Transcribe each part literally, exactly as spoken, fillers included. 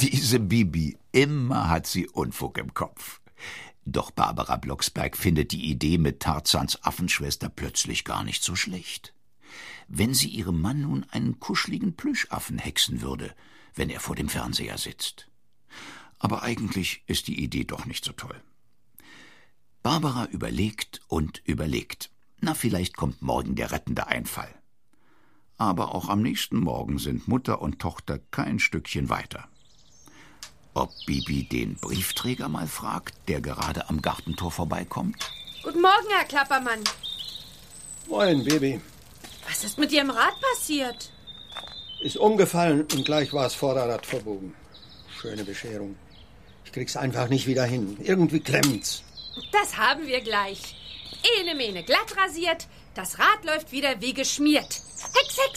Diese Bibi, immer hat sie Unfug im Kopf. Doch Barbara Blocksberg findet die Idee mit Tarzans Affenschwester plötzlich gar nicht so schlecht. Wenn sie ihrem Mann nun einen kuscheligen Plüschaffen hexen würde, wenn er vor dem Fernseher sitzt. Aber eigentlich ist die Idee doch nicht so toll. Barbara überlegt und überlegt. Na, vielleicht kommt morgen der rettende Einfall. Aber auch am nächsten Morgen sind Mutter und Tochter kein Stückchen weiter. Ob Bibi den Briefträger mal fragt, der gerade am Gartentor vorbeikommt? Guten Morgen, Herr Klappermann. Moin, Bibi. Was ist mit Ihrem Rad passiert? Ist umgefallen und gleich war das Vorderrad verbogen. Schöne Bescherung. Ich krieg's einfach nicht wieder hin. Irgendwie klemmt's. Das haben wir gleich. Ene mene glatt rasiert, das Rad läuft wieder wie geschmiert. Hex, hex!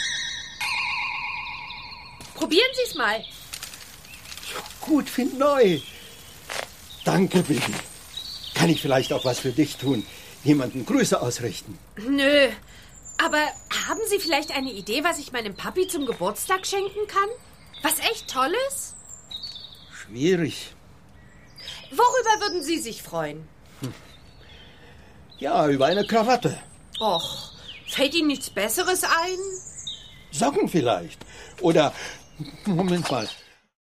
Probieren Sie's mal. Gut, find neu. Danke, Bibi. Kann ich vielleicht auch was für dich tun? Jemanden Grüße ausrichten? Nö. Aber haben Sie vielleicht eine Idee, was ich meinem Papi zum Geburtstag schenken kann? Was echt Tolles? Schwierig. Worüber würden Sie sich freuen? Hm. Ja, über eine Krawatte. Och, fällt Ihnen nichts Besseres ein? Socken vielleicht. Oder, Moment mal,